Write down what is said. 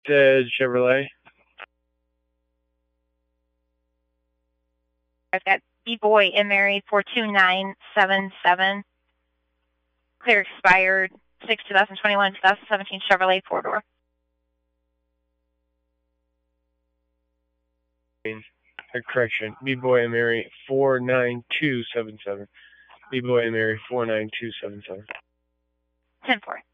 Chevrolet. I've got B-Boy and Mary 42977. Clear expired 6/2021, 2017 Chevrolet 4-door. Correction. B-Boy and Mary 49277. B-Boy and Mary 49277. 10-4.